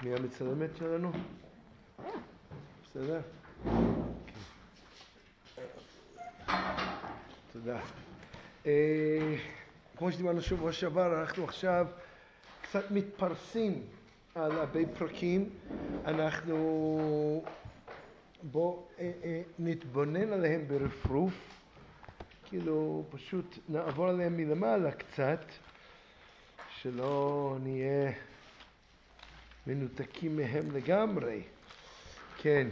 מי המצלמת שלנו? בסדר? תודה. כמו שדיברנו שבוע שעבר, אנחנו עכשיו קצת מתפרסים על הרבה פרקים. אנחנו נתבונן עליהם ברפרוף, כאילו פשוט נעבור עליהם מלמעלה קצת, שלא נהיה מנותקים מהם לגמרי. כן.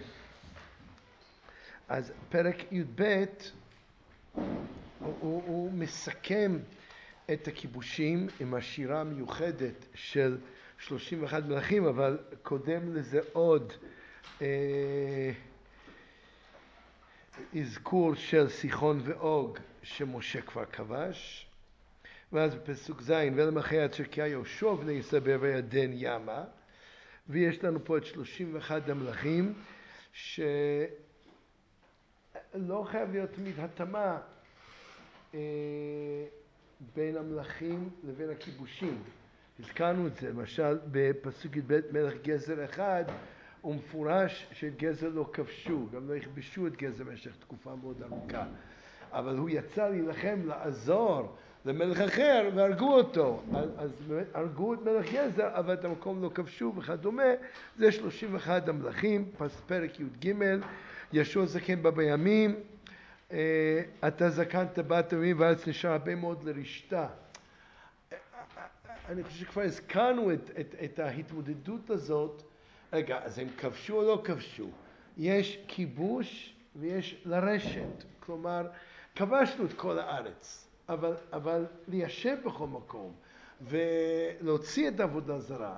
אז פרק י"ב הוא מסכם את הכיבושים עם השירה המיוחדת של 31 מלכים, אבל קודם לזה עוד אזכור של סיחון ואוג שמשה כבר כבש. ואז בפסוק ז' ולמחי עד שקיע יהושע בני ישראל בעבר ירדן ימה, ויש לנו פה את 31 המלכים, שלא חייב להיות תמיד התאמה בין המלכים לבין הכיבושים. הזכרנו את זה, למשל בפסוק י"ב מלך גזר אחד הוא מפורש שאת גזר לא כבשו, גם לא הכבשו את גזר במשך תקופה מאוד ארוכה, אבל הוא יצא להילחם, לעזור למלך אחר והרגו אותו. אז באמת הרגו את מלך גזר, אבל את המקום לא כבשו וכדומה. זה 31 המלכים. פרק י"ג, יהושע זקן בא בימים, אתה זקנת בת ימים והארץ נשאר הרבה מאוד לרשתה. אני חושב שכבר הזכרנו את ההתמודדות הזאת. רגע, אז הם כבשו או לא כבשו? יש כיבוש ויש לרשת. כלומר, כבשנו את כל הארץ, אבל ליישב בכל מקום ולהוציא את העבודה זרה,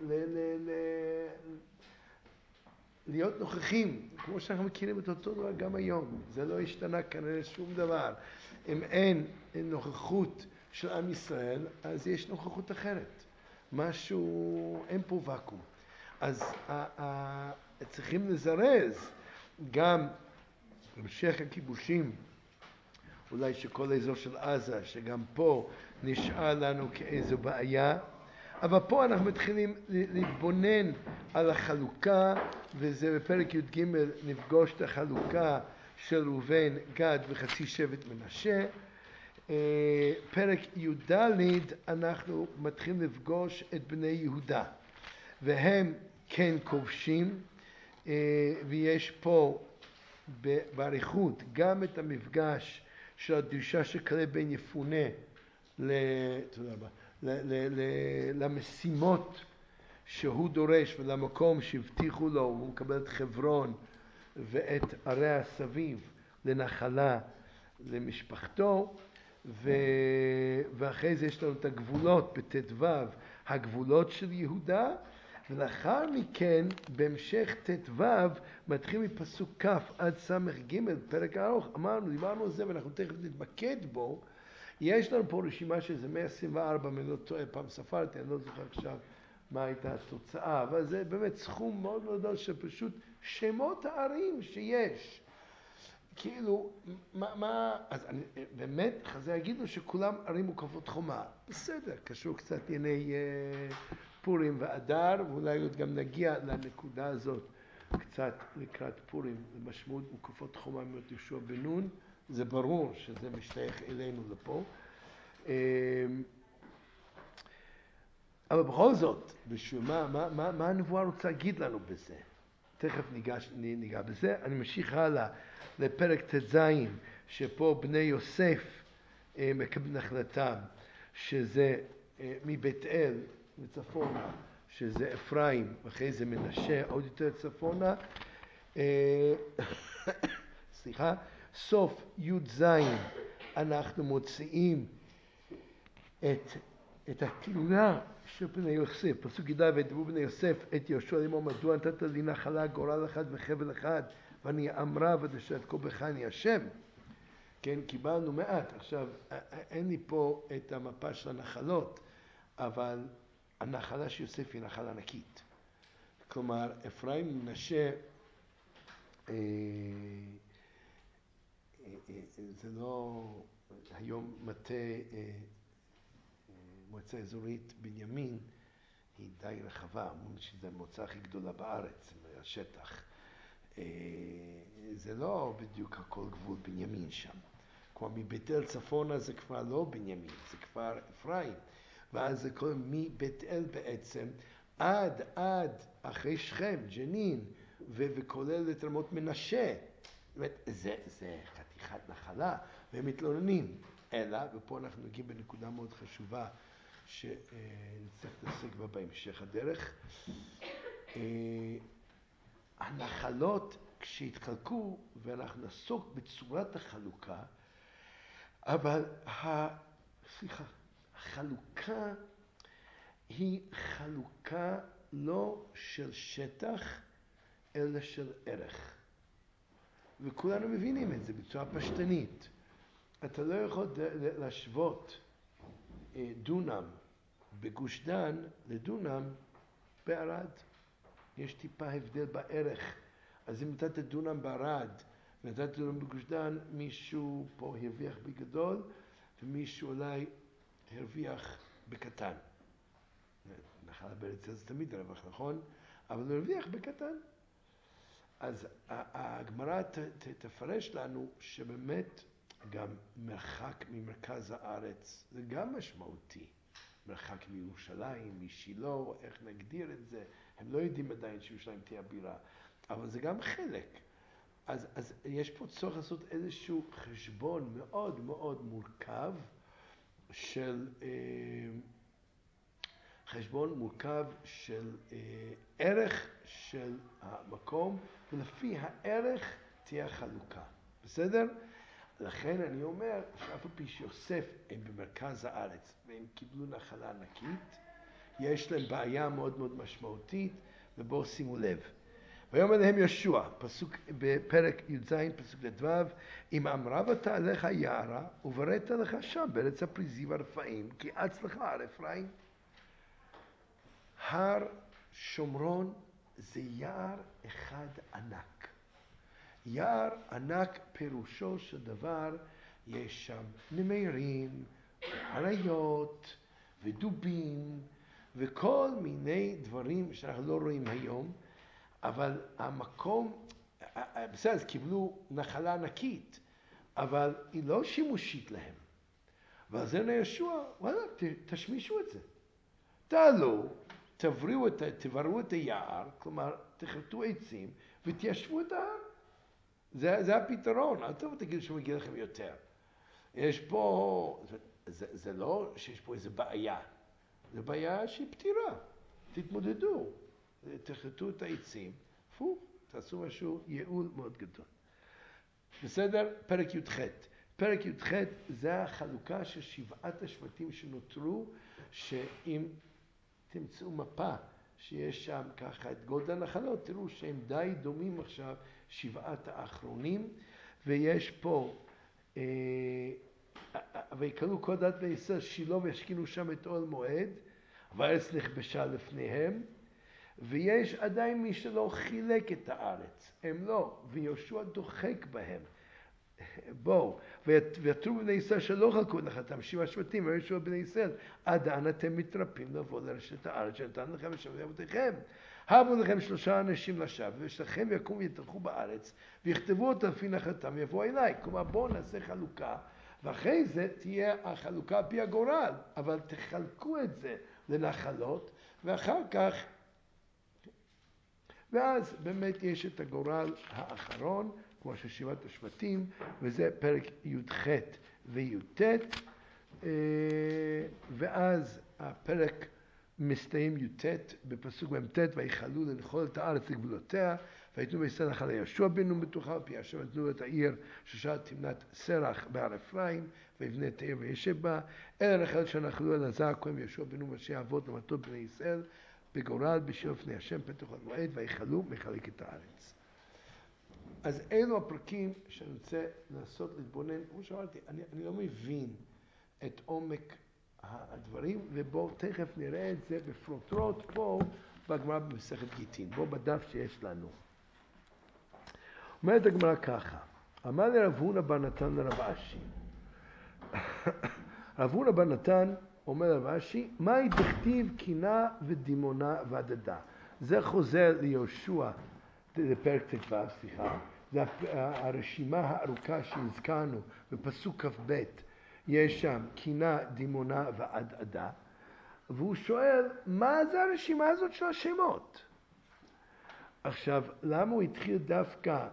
להיות נוכחים, כמו שאנחנו מכירים את אותו דבר גם היום. זה לא השתנה כנראה שום דבר. אם אין נוכחות של עם ישראל, אז יש נוכחות אחרת. משהו, אין פה וקום. אז צריכים לזרז גם המשך הכיבושים, אולי שכל האזור של עזה, שגם פה נשאר לנו כאיזו בעיה. אבל פה אנחנו מתחילים להתבונן על החלוקה, וזה בפרק י"ג נפגוש את החלוקה של ראובן, גד וחצי שבט מנשה. פרק י"ד אנחנו מתחילים לפגוש את בני יהודה, והם כן כובשים, ויש פה באריכות גם את המפגש של הדרישה של כלב בן יפונה למשימות שהוא דורש ולמקום שהבטיחו לו. הוא מקבל את חברון ואת ערי הסביב לנחלה למשפחתו, ואחרי זה יש לנו את הגבולות בט"ו, הגבולות של יהודה. ולאחר מכן בהמשך ט"ו מתחיל מפסוק כ' עד ס"ג, פרק ארוך. דיברנו על זה ואנחנו תכף נתמקד בו. יש לנו פה רשימה שזה 124, אני לא טועה, פעם ספרתי, אני לא זוכר עכשיו מה הייתה התוצאה, אבל זה באמת סכום מאוד מאוד גדול של פשוט שמות הערים שיש. כאילו, אז באמת חז"ל יגידו שכולם ערים מוקפות חומה. בסדר, קשור קצת ענייני פורים ואדר, ואולי עוד גם נגיע לנקודה הזאת קצת לקראת פורים. משמעות מוקפות חומה מאוד יהושע בן נון, זה ברור שזה משתייך אלינו לפה. אבל בכל זאת, מה הנבואה רוצה להגיד לנו בזה? תכף ניגע בזה. אני ממשיך הלאה לפרק ט"ז, שפה בני יוסף מקבלים החלטה, שזה מבית אל וצפונה, שזה אפרים, ואחרי זה מנשה עוד יותר צפונה. סליחה. סוף י"ז אנחנו מוציאים את התלונה של בני יוסף. פסוק י"ד, וידברו בני יוסף את יהושע לאמור, מדוע נתת לי נחלה גורל אחד וחבל אחד, ואני אמרה ודשת כה בך אני השם. כן, קיבלנו מעט. עכשיו אין לי פה את המפה של הנחלות, אבל הנחלה של יוסף היא נחלה ענקית. כלומר, אפרים ומנשה זה לא היום מטה מועצה אזורית בנימין, היא די רחבה, אומרים שזה המוצא הכי גדולה בארץ, השטח. זה לא בדיוק הכל גבול בנימין שם. כלומר, מבית אל צפונה זה כבר לא בנימין, זה כבר אפרים. ואז זה כל מבית אל בעצם עד אחרי שכם, ג'נין, וכולל את רמות מנשה. זאת אומרת, זה חתיכת נחלה, והם מתלוננים. אלא, ופה אנחנו נגיעים בנקודה מאוד חשובה, שנצטרך להתעסק בה בהמשך הדרך. הנחלות כשהתחלקו, ואנחנו נעסוק בצורת החלוקה, אבל החלוקה היא חלוקה לא של שטח, אלא של ערך. וכולנו מבינים את זה בצורה פשטנית. אתה לא יכול להשוות דונם בגוש דן לדונם בערד. יש טיפה הבדל בערך. אז אם נתת דונם בערד ונתת דונם בגוש דן, מישהו פה הרוויח בגדול ומישהו אולי הרוויח בקטן. נחלה בארץ זה תמיד הרווח, נכון? אבל הוא הרוויח בקטן. אז הגמרא תפרש לנו שבאמת גם מרחק ממרכז הארץ זה גם משמעותי. מרחק מירושלים, משילה, איך נגדיר את זה, הם לא יודעים עדיין שירושלים תהיה הבירה, אבל זה גם חלק. אז יש פה צורך לעשות איזשהו חשבון מאוד מאוד מורכב של ערך של המקום, ולפי הערך תהיה חלוקה. בסדר? לכן אני אומר שאף על פי שיוסף הם במרכז הארץ והם קיבלו נחלה ענקית, יש להם בעיה מאוד מאוד משמעותית, ובואו שימו לב. ויאמר להם יהושע, פסוק בפרק י"ז פסוק ט"ו, אם אמרה עליך יערה ובראת לך שם בארץ הפריזים והרפאים, כי אץ לך הר אפרים. הר שומרון זה יער אחד ענק. יער ענק פירושו של דבר, יש שם נמרים, אריות ודובים וכל מיני דברים שאנחנו לא רואים היום, אבל המקום, בסדר, אז קיבלו נחלה ענקית, אבל היא לא שימושית להם. ועל זה יהושע, וואלה, תשמישו את זה. תעלו, תברו את היער, כלומר, תחרטו עצים ותיישבו את ההר. זה הפתרון, אל תגידו שמגיע לכם יותר. יש פה, זה לא שיש פה איזו בעיה, זו בעיה שהיא פתירה. תתמודדו, תחרטו את העצים, תעשו משהו ייעול מאוד גדול. בסדר? פרק י"ח. פרק י"ח זה החלוקה של 7 השבטים שנותרו, שאם תמצאו מפה שיש שם ככה את גודל הנחלות, תראו שהם די דומים עכשיו 7 האחרונים, ויש פה, ויקראו כל דת בני ישראל שילה וישכינו שם את אוהל מועד, והארץ נכבשה לפניהם, ויש עדיין מי שלא חילק את הארץ, הם לא, ויהושע דוחק בהם. בואו, ויתרו בני ישראל שלא חלקו את נחלתם, 7 שבטים, ויהושע בני ישראל, עד אנה אתם מתרפים לבוא לרשת הארץ שנתן לכם ושבט אבותיכם. הבו לכם 3 אנשים לשווא, ושלכם יקום ויתלכו בארץ, ויכתבו אותה לפי נחלתם, יבואו אליי. כלומר, בואו נעשה חלוקה, ואחרי זה תהיה החלוקה על פי הגורל, אבל תחלקו את זה לנחלות, ואחר כך, ואז באמת יש את הגורל האחרון, כמו של 7 השבטים, וזה פרק י"ח וי"ט, ואז הפרק מסתיים י"ט בפסוק מ"ט, ויחלו לנחול את הארץ לגבולותיה, ויתנו בישראל נחלה יהושע בן נון בתוכה, ופי השם נתנו את העיר שושן תמנת סרח בהר אפרים, ויבנה את העיר וישב בה. אלה הנחלות שנחלו אלעזר הכהן ויהושע בן נון ואנשי אבות למטות בני ישראל, בגורל בשביל לפני השם פתח המועד, ויחלו מחלק את הארץ. אז אלו הפרקים שאני רוצה לנסות להתבונן. כמו שאמרתי, אני לא מבין את עומק הדברים, ובואו תכף נראה את זה בפרוטרוט פה בגמרא במסכת גיטין, בואו בדף שיש לנו. אומרת הגמרא ככה, אמר לרב הונא בר נתן לרב אשי. רב הונא בר נתן אומר רש"י, מהי דכתיב קינה ודימונה והדדה? זה חוזר ליהושע, לפרק ט"ו, סליחה. זה הרשימה הארוכה שהזכרנו בפסוק כ"ב. יש שם קינה, דימונה והדדה. והוא שואל, מה זה הרשימה הזאת של השמות? עכשיו, למה הוא התחיל דווקא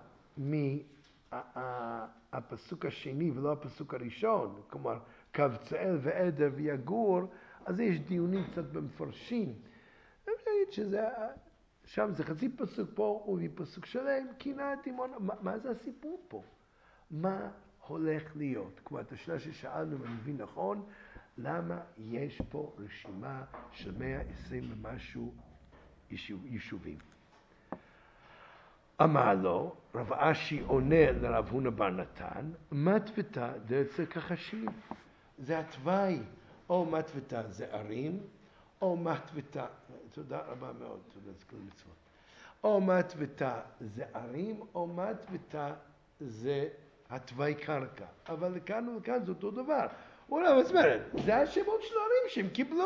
מהפסוק השני ולא הפסוק הראשון? כלומר, קבצאל ועדר ויגור, אז יש דיונים קצת במפרשים. אני חושב שזה, שם זה חצי פסוק פה, ובפסוק שלם, קינה, דימונה, מה זה הסיפור פה? מה הולך להיות? כלומר, את השאלה ששאלנו, אם אני מבין נכון, למה יש פה רשימה של 120 ומשהו יישובים? אמר לו, רב אשי עונה לרב הונא בר נתן, מטבתא דאצל כחשים. זה התוואי, או מטבתא זה ערים, או מטבתא, תודה רבה מאוד, תודה, זה כל מצוות. או מטבתא זה ערים, או מטבתא זה התוואי קרקע. אבל לכאן ולכאן זה אותו דבר. הוא אומר, מה זאת אומרת? זה השמות של הערים שהם קיבלו.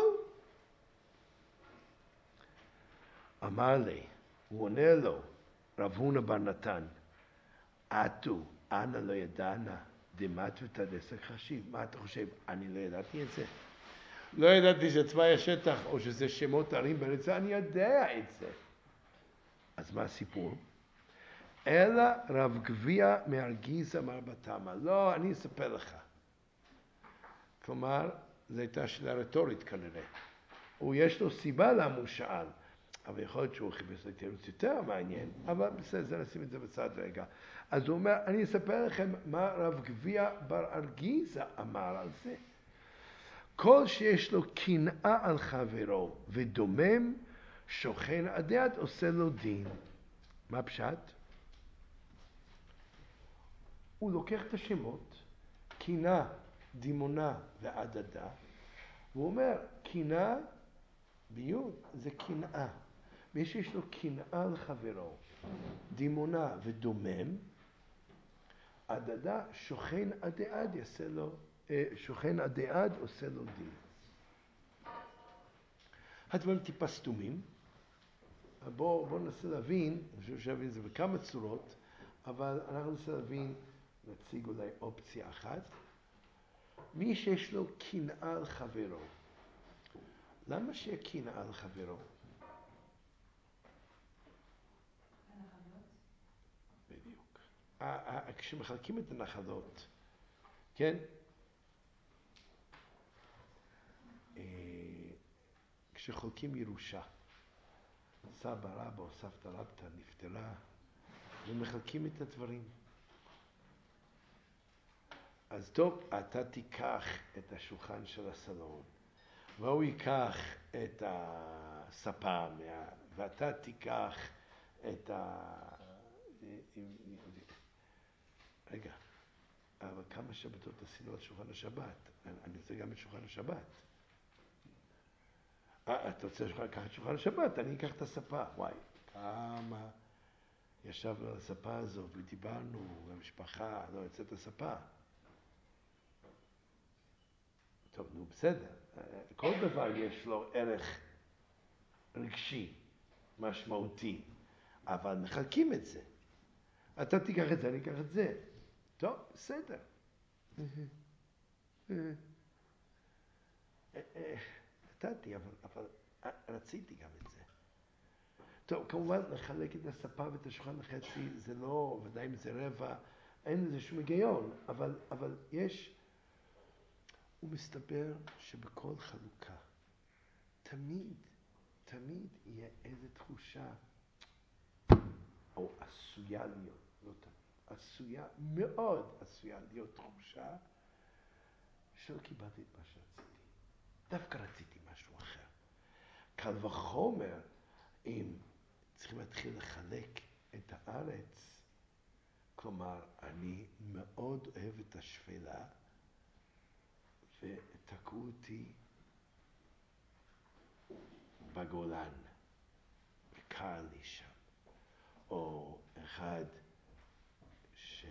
אמר לי, הוא עונה לו, רב הונא בר נתן, עטו, אנא לא ידענה, דמטבתא דאצל חשיב. מה אתה חושב? אני לא ידעתי את זה? לא ידעתי שזה צבאי השטח או שזה שמות ערים בארץ, אני יודע את זה. אז מה הסיפור? אלא רב גביע מארגיז אמר בתמה. לא, אני אספר לך. כלומר, זו הייתה שאלה רטורית כנראה. יש לו סיבה למה הוא שאל. אבל יכול להיות שהוא חיפש לתירוץ יותר מעניין, אבל בסדר, נשים את זה בצד רגע. אז הוא אומר, אני אספר לכם מה רב גביע בר ארגיזה אמר על זה. כל שיש לו קנאה על חברו ודומם, שוכן עדת עושה לו דין. מה פשט? הוא לוקח את השמות, קנאה, דימונה ועדדה, והוא אומר, קנאה, ביוד, זה קנאה. מי שיש לו קנאה לחברו, דימונה ודומם, עדדה, שוכן עד יעשה לו, שוכן עד עושה לו דין. הדברים טיפה סתומים. בואו ננסה להבין, אני חושב שאבין את זה בכמה צורות, אבל אנחנו ננסה להבין, נציג אולי אופציה אחת. מי שיש לו קנאה לחברו, למה שיהיה קנאה לחברו? בדיוק. כשמחלקים את הנחלות, כן? כשחולקים ירושה, סבא רבא או סבתא רבתא נפטרה, ומחלקים את הדברים. אז טוב, אתה תיקח את השולחן של הסלון, והוא ייקח את הספה, ואתה תיקח את רגע, אבל כמה שבתות עשינו על שולחן השבת? אני רוצה גם את שולחן השבת. אתה רוצה לקחת שולחן השבת, אני אקח את הספה. וואי, כמה ישבנו על הספה הזו ודיברנו במשפחה, לא יוצאת הספה. טוב, נו, בסדר. כל דבר יש לו ערך רגשי, משמעותי, אבל מחלקים את זה. אתה תיקח את זה, אני אקח את זה. טוב, בסדר. נתתי, אבל רציתי גם את זה. טוב, כמובן, לחלק את הספה ואת השולחן לחצי, זה לא, ודאי אם זה רבע, אין לזה שום היגיון, אבל יש, הוא מסתבר שבכל חלוקה, תמיד יהיה איזו תחושה, או עשויה להיות, לא תמיד, מאוד עשויה להיות תחושה, שלא קיבלתי את מה שרציתי. דווקא רציתי משהו אחר. קל וחומר, אם צריכים להתחיל לחלק את הארץ, כלומר, אני מאוד אוהב את השפלה, ותקעו אותי בגולן, וקר לי שם. או אחד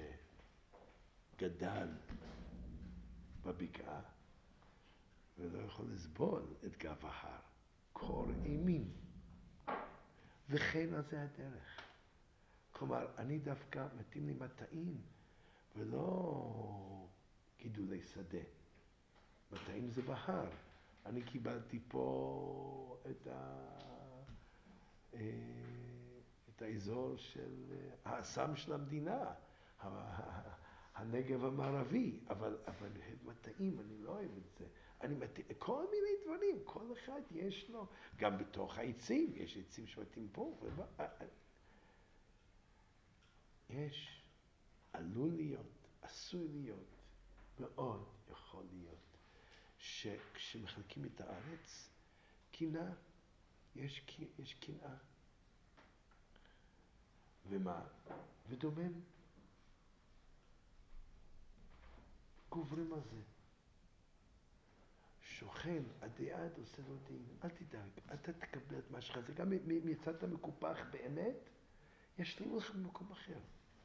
שגדל בבקעה, ולא יכול לסבול את גב ההר, קור אימים. וכן על זה הדרך. כלומר, אני דווקא מתאים לי מטעים, ולא גידולי שדה. מטעים זה בהר. אני קיבלתי פה את האזור של האסם של המדינה, הנגב המערבי, אבל מטעים, אני לא אוהב את זה. אני מטעים, כל מיני דברים, כל אחד יש לו, גם בתוך העצים, יש עצים שמתאים פה, יש, עלול להיות, עשוי להיות, מאוד יכול להיות, שכשמחלקים את הארץ, קנאה, יש קנאה. ומה? ודומם. גוברים על זה. שוכן, עדי עד עושה לו דין. אל תדאג, אתה תקבל את מה שלך. זה גם יצאת מקופח באמת, ישלימו לך במקום אחר.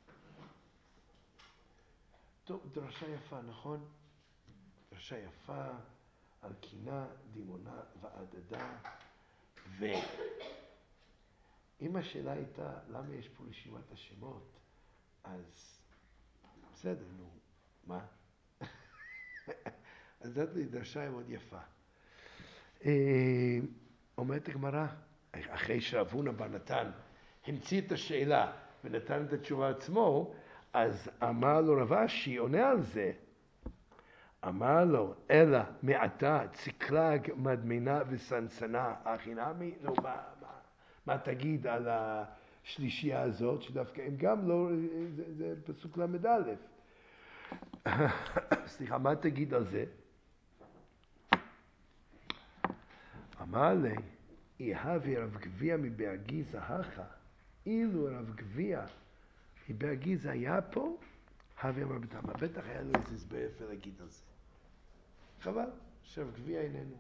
טוב, דרשה יפה, נכון? דרשה יפה על קנאה, דימונה ועדדה. אם השאלה הייתה, למה יש פה רשימת השמות, אז בסדר, נו, מה? אז זאת דרשה מאוד יפה. אומרת הגמרא, אחרי שרב הונא בר נתן המציא את השאלה ונתן את התשובה עצמו, אז אמר לו רב אשי, עונה על זה, אמר לו, אלא מעתה צקלג מדמנה וסנסנה, הכי נמי, נו, מה תגיד על השלישייה הזאת, שדווקא הם גם לא, זה פסוק למד א'. סליחה, מה תגיד על זה? אמר לי, יהבי רב גביע מבאגיזה הכה, אילו רב גביע מבאגיזה היה פה, הבי אמר בתמה, בטח היה לו איזה הסבר יפה להגיד על זה. חבל, שרב גביע איננו.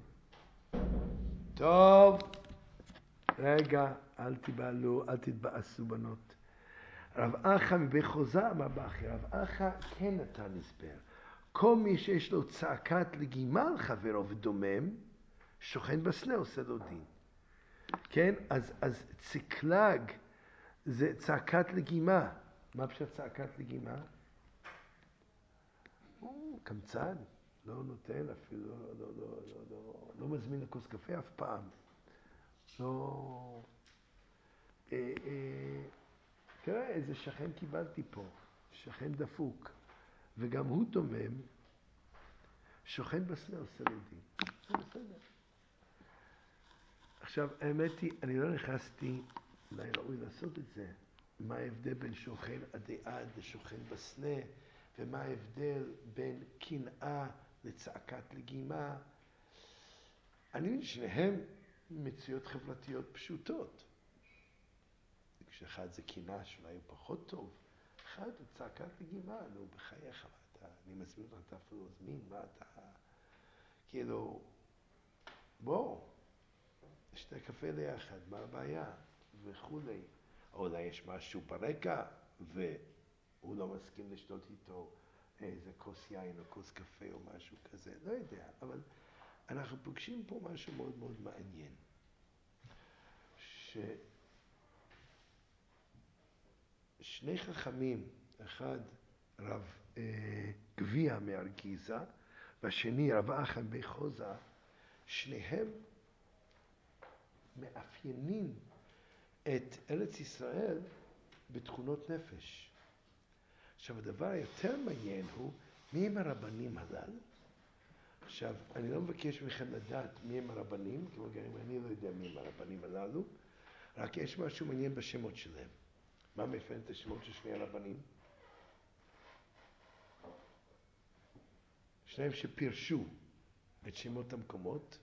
טוב, רגע, אל תבעלו, אל תתבאסו בנות. רב אחא מבית חוזה אמר באחי, רב אחא כן נתן הסבר. כל מי שיש לו צעקת לגימה על חברו ודומם, שוכן בסנה עושה לו דין. כן? אז צקלג זה צעקת לגימה. מה פשוט צעקת לגימה? הוא קמצן, לא נותן אפילו, לא מזמין לכוס קפה אף פעם. לא... תראה, איזה שכן קיבלתי פה, שכן דפוק, וגם הוא דומם, שוכן בסנה עושה לו דין. זה בסדר. עכשיו, האמת היא, אני לא נכנסתי, אולי ראוי לעשות את זה, מה ההבדל בין שוכן עדי עד לשוכן בסנה, ומה ההבדל בין קנאה לצעקת לגימה. אני מבין שניהם מציאות חברתיות פשוטות. כשאחד זה קנאה שאולי הוא פחות טוב, אחד הוא צעקת לגימה, נו בחייך, אני מזמין אותך, אתה אפילו מזמין, מה אתה, כאילו, בוא. שתי קפה ליחד, מה הבעיה? וכולי. או אולי יש משהו ברקע, והוא לא מסכים לשתות איתו איזה כוס יין או כוס קפה או משהו כזה, לא יודע. אבל אנחנו פוגשים פה משהו מאוד מאוד מעניין. שני חכמים, אחד רב גביע מארגיזה, והשני רב אחא מבית חוזה, שניהם מאפיינים את ארץ ישראל בתכונות נפש. עכשיו, הדבר היותר מעניין הוא, מי הם הרבנים הללו? עכשיו, אני לא מבקש מכם לדעת מי הם הרבנים, כי אני לא יודע מי הם הרבנים הללו, רק יש משהו מעניין בשמות שלהם. מה מאפיין את השמות של שני הרבנים? שניהם שפירשו את שמות המקומות,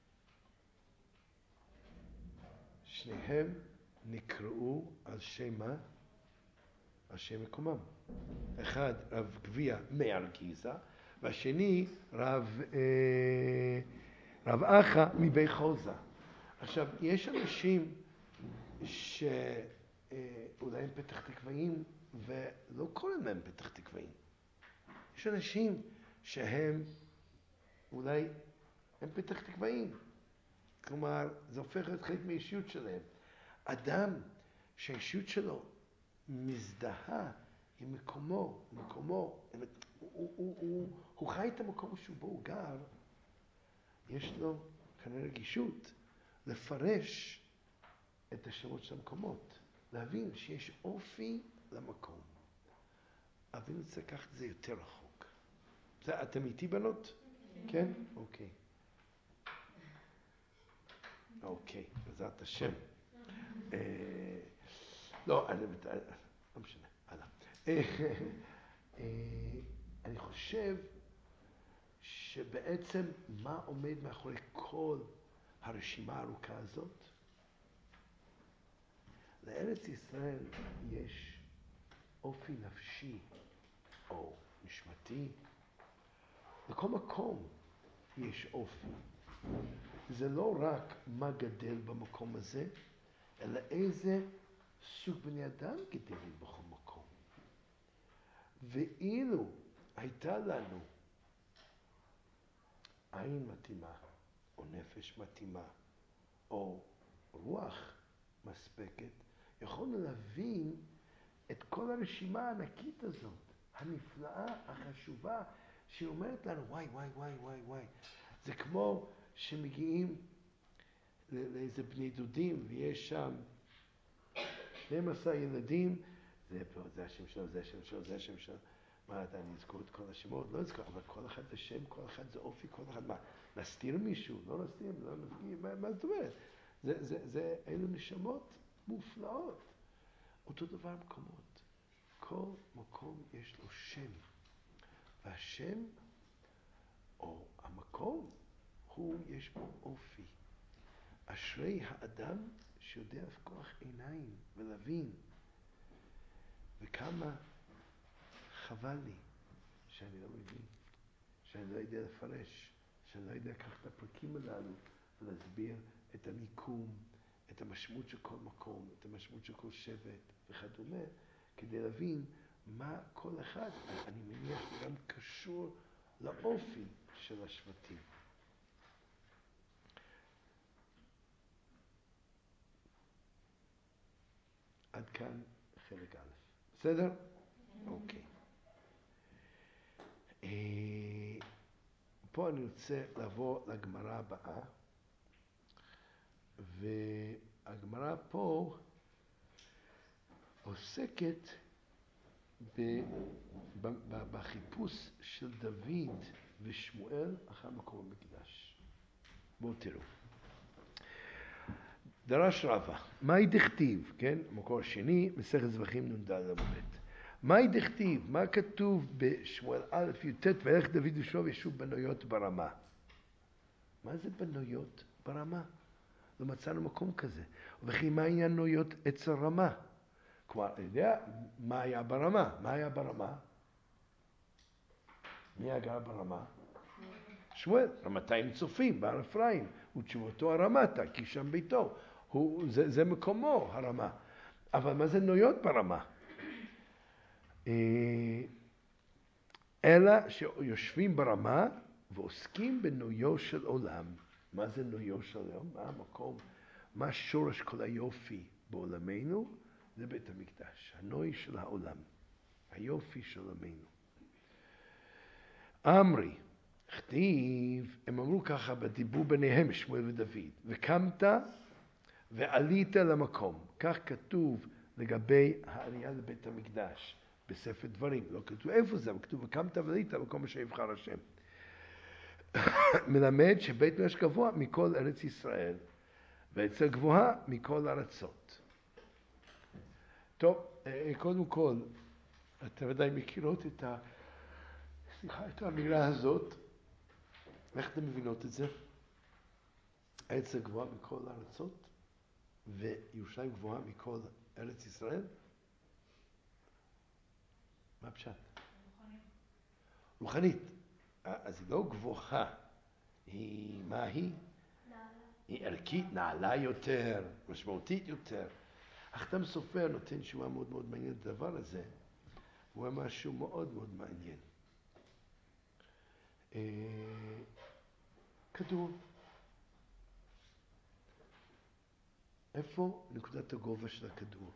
שניהם נקראו על שם מה? על שם מקומם. אחד רב גביע מארגיזה, והשני רב אחא מבית חוזה. עכשיו, יש אנשים שאולי הם פתח תקוואים ולא קוראים להם פתח תקוואים. יש אנשים שהם אולי הם פתח תקוואים. כלומר, זה הופך להיות חלק מהאישיות שלהם. אדם שהאישיות שלו מזדהה עם מקומו, הוא חי את המקום שבו הוא גר, יש לו כנראה רגישות לפרש את השמות של המקומות, להבין שיש אופי למקום. אבל אני רוצה לקחת את זה יותר רחוק. אתם איתי בנות? כן? אוקיי. אוקיי, בעזרת השם. לא משנה, הלאה. אני חושב שבעצם מה עומד מאחורי כל הרשימה הארוכה הזאת? לארץ ישראל יש אופי נפשי או נשמתי. לכל מקום יש אופי. זה לא רק מה גדל במקום הזה, אלא איזה סוג בני אדם גדלים בכל מקום. ואילו הייתה לנו עין מתאימה, או נפש מתאימה, או רוח מספקת, יכולנו להבין את כל הרשימה הענקית הזאת, הנפלאה, החשובה, שהיא אומרת לנו, וואי. זה כמו שמגיעים לאיזה בני דודים, ויש שם 12 ילדים, זה השם שלו, זה השם שלו, זה השם שלו. מה, אתה נזכור את כל השמות? לא נזכור, אבל כל אחד זה שם, כל אחד זה אופי, כל אחד, מה, נסתיר מישהו? לא נסתיר, לא נפגיר, מה זאת אומרת? אלו נשמות מופלאות. אותו דבר מקומות. כל מקום יש לו שם. והשם, או המקום, יש בו אופי. אשרי האדם שיודע לפקוח עיניים ולהבין. וכמה חבל לי שאני לא מבין, שאני לא יודע לפרש, שאני לא יודע לקחת את הפרקים הללו ולהסביר את המיקום, את המשמעות של כל מקום, את המשמעות של כל שבט וכדומה, כדי להבין מה כל אחד, אני מניח, גם קשור לאופי של השבטים. עד כאן חלק א'. בסדר? אוקיי. פה אני רוצה לעבור לגמרא הבאה, והגמרא פה עוסקת בחיפוש של דוד ושמואל אחר מקום המקדש. בואו תראו. דרש רבא, מהי דכתיב, כן? המקור השני, מסכת זבחים נ"ד עמוד ב'. מהי דכתיב? מה כתוב בשמואל א' י"ט, וילך דוד ושוב ישוב בנויות ברמה? מה זה בנויות ברמה? לא מצאנו מקום כזה. וכי מה עניין נויות אצל רמה? כלומר, אני יודע מה היה ברמה. מה היה ברמה? מי היה ברמה? שמואל, רמתיים צופים, בהר אפרים, ותשובתו הרמתה, כי שם ביתו. זה מקומו, הרמה. אבל מה זה נויות ברמה? אלא שיושבים ברמה ועוסקים בנויו של עולם. מה זה נויו של עולם? מה המקום? מה שורש כל היופי בעולמנו? זה בית המקדש, הנוי של העולם, היופי של עולמנו. אמרי, כתיב, הם אמרו ככה בדיבור ביניהם, שמואל ודוד, וקמת ועלית למקום. כך כתוב לגבי העלייה לבית המקדש בספר דברים. לא כתוב איפה זה, אבל כתוב וקמת ועלית למקום אשר יבחר השם. מלמד שבית המקדש גבוה מכל ארץ ישראל, ואצל גבוהה מכל ארצות. טוב, קודם כל, אתם ודאי מכירות את האמירה הזאת. איך אתם מבינות את זה? ארץ גבוהה מכל הארצות, וירושלים גבוהה מכל ארץ ישראל? מה פשט? רוחנית. אז היא לא גבוהה. מה היא? היא ערכית, נעלה יותר, משמעותית יותר. החתם סופר נותן תשובה מאוד מאוד מעניינת לדבר הזה. הוא אומר משהו מאוד מאוד מעניין. כדור. איפה נקודת הגובה של הכדור?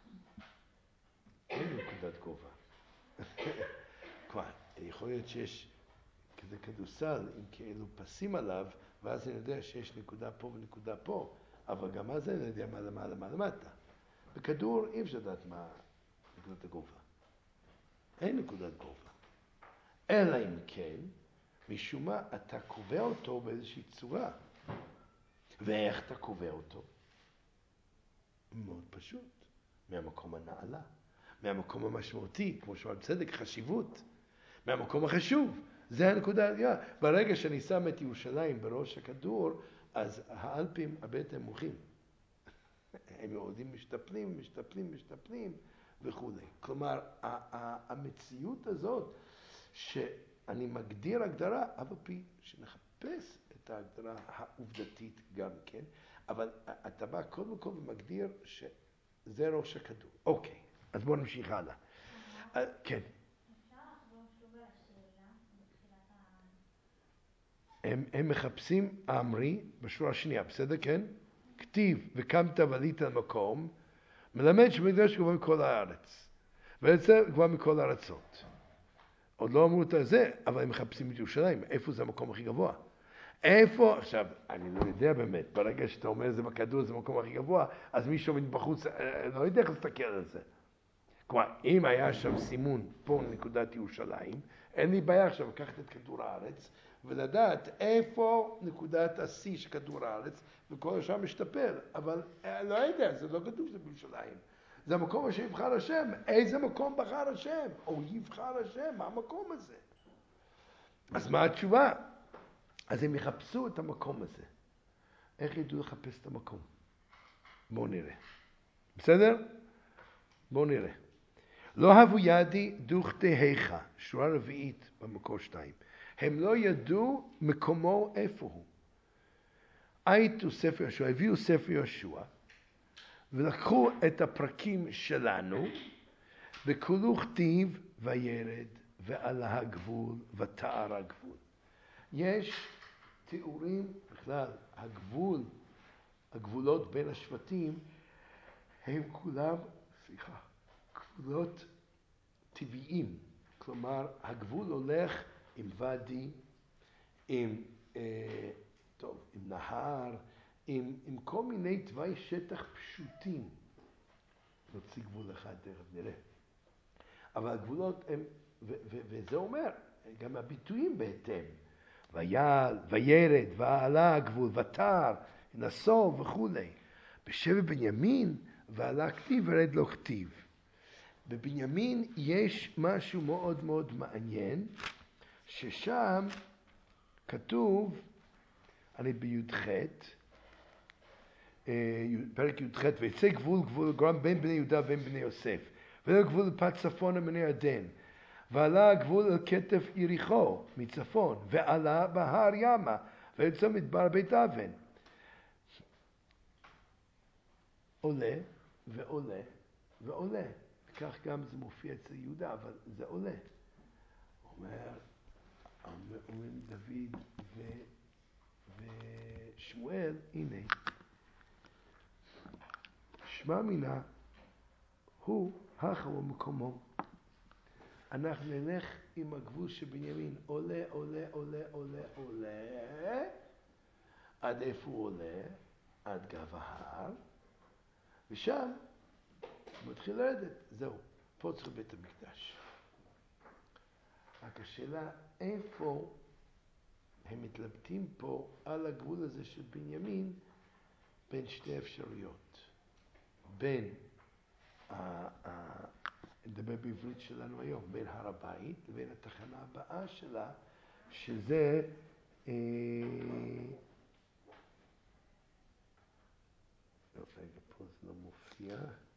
אין נקודת גובה. כבר, יכול להיות שיש כזה כדורסל עם כאלו פסים עליו, ואז אני יודע שיש נקודה פה ונקודה פה, אבל גם אז אני יודע מה למעלה, מה למטה. בכדור אי אפשר לדעת מה נקודת הגובה. אין נקודת גובה. אלא אם כן, משום מה אתה קובע אותו באיזושהי צורה. ואיך אתה קובע אותו? מאוד פשוט. מהמקום הנעלה. מהמקום המשמעותי, כמו שאומר בצדק, חשיבות. מהמקום החשוב. זה הנקודה העלייה. ברגע שאני שם את ירושלים בראש הכדור, אז האלפים הרבה יותר נמוכים. הם יורדים משתפלים וכו'. כלומר, המציאות הזאת שאני מגדיר הגדרה, אבל פי שנחפש את ההגדרה העובדתית גם כן, אבל אתה בא קודם כל ומגדיר שזה ראש הכדור. אוקיי, אז בואו נמשיך הלאה. כן. הם מחפשים אמרי בשורה השנייה, בסדר? כן? כתיב וקמת ועלית למקום, מלמד שמקדש גבוה מכל הארץ. ויצא גבוה מכל הארצות. עוד לא אמרו את זה, אבל הם מחפשים את ירושלים. איפה זה המקום הכי גבוה? איפה? עכשיו, אני לא יודע באמת, ברגע שאתה אומר זה בכדור, זה המקום הכי גבוה, אז מישהו מבחוץ לא יודע איך להסתכל על זה. כלומר, אם היה שם סימון פה נקודת ירושלים, אין לי בעיה עכשיו לקחת את כדור הארץ, ולדעת איפה נקודת השיא של כדור הארץ, וכל השאר משתפר. אבל לא יודע, זה לא כתוב זה בירושלים. זה המקום שיבחר השם. איזה מקום בחר השם? או יבחר השם, מה המקום הזה? אז מה התשובה? אז הם יחפשו את המקום הזה. איך ידעו לחפש את המקום? בואו נראה. בסדר? בואו נראה. לא הבו ידי דוכתי היכה, שורה רביעית במקור 2. הם לא ידעו מקומו איפה הוא. הייתו ספר יהושע, הביאו ספר יהושע, ולקחו את הפרקים שלנו, וכולו כתיב וירד, ועלה הגבול, ותאר הגבול. יש תיאורים, בכלל, הגבולות בין השבטים, הם כולם, גבולות טבעיים. כלומר, הגבול הולך עם ואדי, עם נהר, עם כל מיני תוואי שטח פשוטים. נוציא גבול אחד, תכף נראה. אבל הגבולות הם, וזה אומר, גם הביטויים בהתאם. וירד, ועלה הגבול, ותר, נסוב וכו'. בשבט בנימין, ועלה כתיב ורד לא כתיב. בבנימין יש משהו מאוד מאוד מעניין, ששם כתוב, אני בי"ח, פרק י"ח, ויצא גבול גרם בין בני יהודה ובין בני יוסף, ולא גבול לפת צפון ומני עדן, ועלה הגבול אל כתף יריחו מצפון, ועלה בהר ימה, ויצא מדבר בית אבן. עולה ועולה ועולה. כך גם זה מופיע אצל יהודה, אבל זה עולה. אומרים דוד ושמואל, הנה, שמע מינה, הוא הכו מקומו. אנחנו נלך עם הגבול שבנימין, עולה, עולה, עולה, עולה, עולה, עד איפה הוא עולה? עד גב ההר, ושם הוא מתחיל לרדת, זהו, פה צריך בית המקדש. רק השאלה, איפה הם מתלבטים פה על הגבול הזה של בנימין בין שתי אפשרויות. בין, נדבר בעברית שלנו היום, בין הר הבית לבין התחנה הבאה שלה, שזה רגע, פה זה לא מופיע.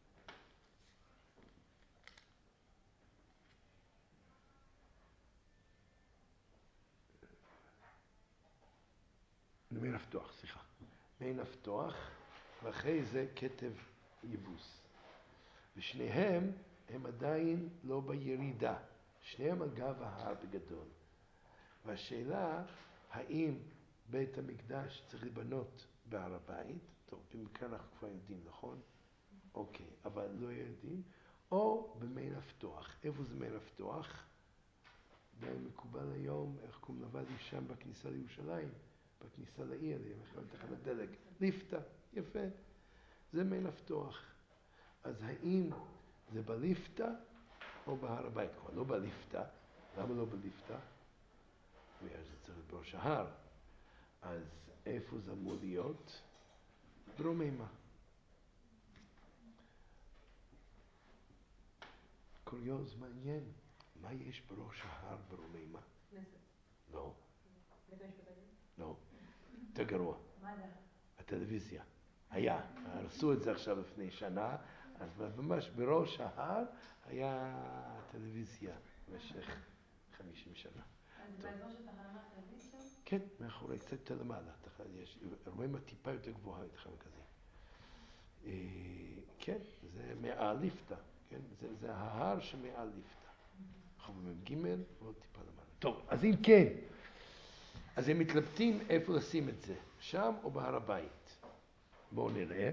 מעין הפתוח, סליחה. מעין הפתוח, ואחרי זה כתב יבוס. ושניהם הם עדיין לא בירידה. שניהם על גב ההר בגדול. והשאלה, האם בית המקדש צריך לבנות בהר הבית, טוב, במקרה אנחנו כבר יודעים, נכון? אוקיי, אבל לא יודעים, או במעין הפתוח. איפה זה מעין הפתוח? די מקובל היום, איך קוראים לבדי שם בכניסה לירושלים, בכניסה לעיר, תחנת דלק, ליפתא, יפה, זה מעין הפתוח. אז האם זה בליפתא או בהר הבית? כבר לא בליפתא, למה לא בליפתא? בגלל שזה צריך להיות בראש ההר. אז איפה זה אמור להיות? ברוממה. קוריוז מעניין, מה יש בראש ההר ברוממה? לא. לא. יותר גרוע. הטלוויזיה. היה. הרסו את זה עכשיו לפני שנה, אז ממש בראש ההר היה הטלוויזיה במשך 50 שנה. אז באזור של תחנה מרכזית שם? כן, מאחורי, קצת יותר למעלה. רואים טיפה יותר גבוהה מתחנה כזה. כן, זה מעל ליפתא. כן? זה ההר שמעל ליפתא. חובבים ג' ועוד טיפה למעלה. טוב, אז אם כן, אז הם מתלבטים איפה לשים את זה, שם או בהר הבית. בואו נראה.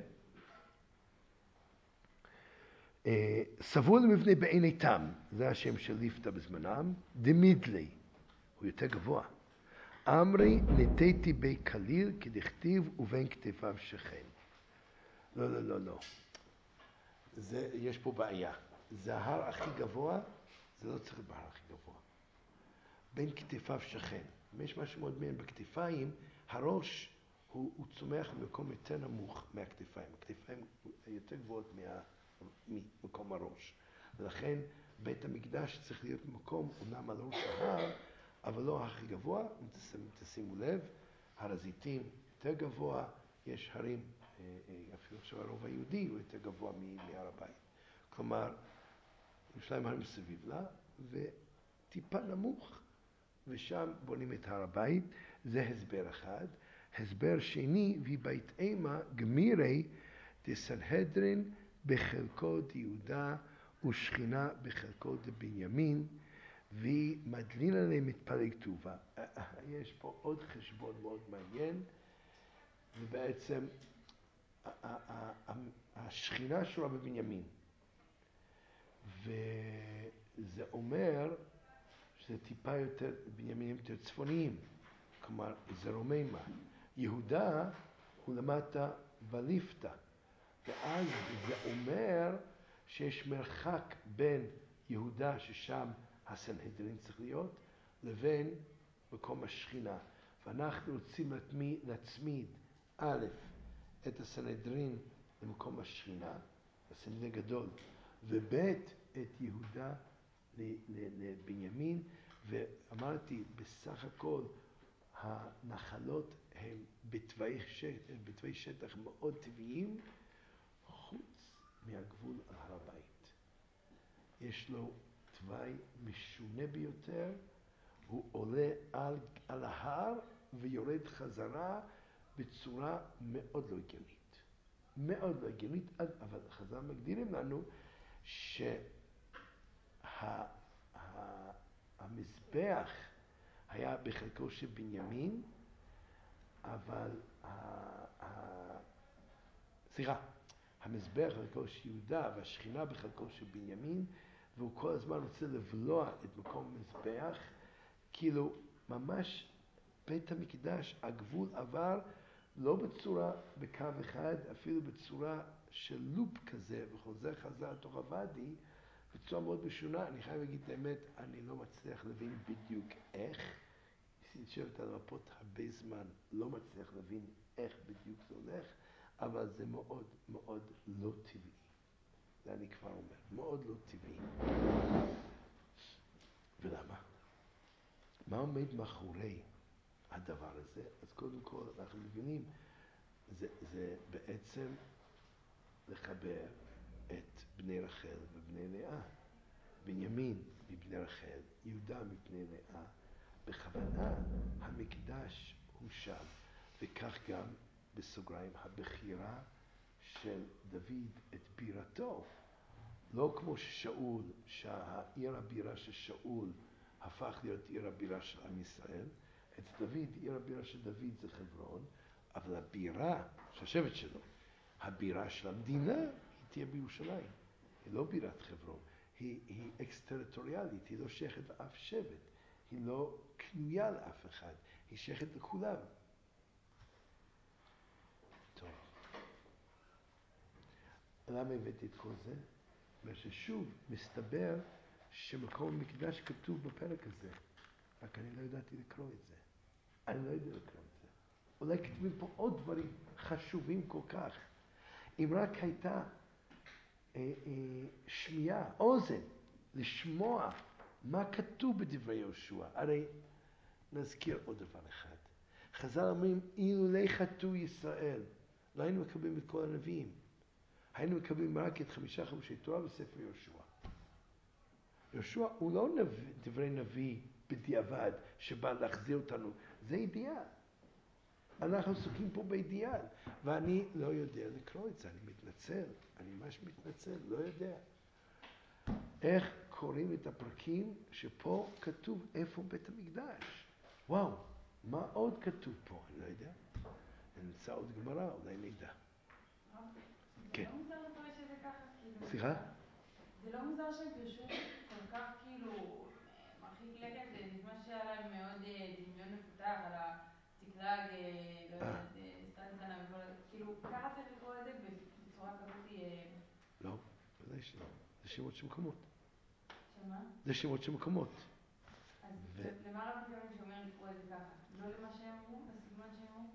סבו למבנה בעיני תם, זה השם של ליפתא בזמנם, דמידלי, הוא יותר גבוה. אמרי נתתי בי כליל כדכתיב ובין כתפיו שכן. לא, לא, לא, לא. יש פה בעיה. זה ההר הכי גבוה, זה לא צריך בהר הכי גבוה. בין כתפיו שכן. יש משהו מאוד מעניין בכתפיים, הראש הוא צומח במקום יותר נמוך מהכתפיים. הכתפיים יותר גבוהות ממקום הראש. ולכן בית המקדש צריך להיות במקום, אומנם על ראש ההר, אבל לא הכי גבוה. תשימו לב, הר הזיתים יותר גבוה, יש הרים, אפילו עכשיו הרוב היהודי הוא יותר גבוה מהר הבית. כלומר, ירושלים הרים מסביב לה, וטיפה נמוך, ושם בונים את הר הבית. זה הסבר אחד. הסבר שני, ובית אימה גמירי דסנהדרין בחלקו דיהודה ושכינה בחלקו דבנימין, והיא מדלין עליהם מתפלג טובה. יש פה עוד חשבון מאוד מעניין, ובעצם השכינה שורה בבנימין, וזה אומר שזה טיפה יותר, בנימינים יותר צפוניים, כלומר זה רוממה. יהודה הוא למטה בליפתא, ואז זה אומר שיש מרחק בין יהודה ששם הסנהדרין צריך להיות, לבין מקום השכינה. ואנחנו רוצים להצמיד א', את הסנהדרין למקום השכינה, הסנהדרין גדול, וב', את יהודה לבנימין. ואמרתי, בסך הכל הנחלות הן בתוואי שטח מאוד טבעיים, חוץ מהגבול על הר הבית. יש לו תוואי משונה ביותר, הוא עולה על ההר ויורד חזרה בצורה מאוד לא הגיונית. מאוד לא הגיונית, אבל חז"ל מגדירים לנו שהמזבח היה בחלקו של בנימין, אבל המזבח בחלקו של יהודה והשכינה בחלקו של בנימין, והוא כל הזמן רוצה לבלוע את מקום המזבח, כאילו ממש בית המקדש, הגבול עבר לא בצורה בקו אחד, אפילו בצורה של לופ כזה, וחוזר חזר לתוך הוואדי, בצורה מאוד משונה. אני חייב להגיד את האמת, אני לא מצליח להבין בדיוק איך. ניסיתי לשבת על מפות הרבה זמן, לא מצליח להבין איך בדיוק זה הולך, אבל זה מאוד מאוד לא טבעי. זה אני כבר אומר, מאוד לא טבעי. ולמה? מה עומד מאחורי הדבר הזה? אז קודם כל אנחנו מבינים, זה בעצם לחבר את בני רחל ובני לאה. בנימין מבני רחל, יהודה מבני לאה. בכוונה המקדש הוא שם, וכך גם בסוגריים הבחירה של דוד את בירתו. לא כמו ששאול, שהעיר הבירה של שאול הפך להיות עיר הבירה של עם ישראל, אצל דוד, עיר הבירה של דוד זה חברון, אבל הבירה של השבט שלו, הבירה של המדינה, היא תהיה בירושלים. היא לא בירת חברון, היא אקס-טריטוריאלית, היא לא שייכת לאף שבט, היא לא קנויה לאף אחד, היא שייכת לכולם. טוב. למה הבאתי את כל זה? וששוב מסתבר שמקום המקדש כתוב בפרק הזה, רק אני לא ידעתי לקרוא את זה. אני לא יודע לקרוא את זה. אולי כתובים פה עוד דברים חשובים כל כך. אם רק הייתה שמיעה, אוזן, לשמוע מה כתוב בדברי יהושע. הרי נזכיר עוד דבר אחד. חז"ל אומרים, אילולא חטאו ישראל, לא היינו מקבלים את כל הנביאים. היינו מקבלים רק את 5 חומשי תורה בספר יהושע. יהושע הוא לא דברי נביא בדיעבד שבא להחזיר אותנו. זה אידיאל. אנחנו עסוקים פה באידיאל. ואני לא יודע לקרוא את זה. אני מתנצל. אני ממש מתנצל. לא יודע. איך קוראים את הפרקים שפה כתוב איפה בית המקדש? וואו, מה עוד כתוב פה? אני לא יודע. נמצא עוד גמרא, אולי נדע. זה לא מוזר לפרש את זה ככה, כאילו... סליחה? זה לא מוזר שהם פירשו כל כך, כאילו, מרחיק לכת, זה נשמע שהיה להם מאוד דמיון מפותח על הצקלג, לא יודעת, סטלינגרנה וכל... כאילו, ככה צריך לקרוא את זה בצורה כזאת... לא, ודאי שלא. זה שמות של מקומות. שמה? זה שמות של מקומות. אז למה הרב מתכוון שאומר לקרוא את זה ככה? לא למה שהם אמרו? לסגנון שהם אמרו?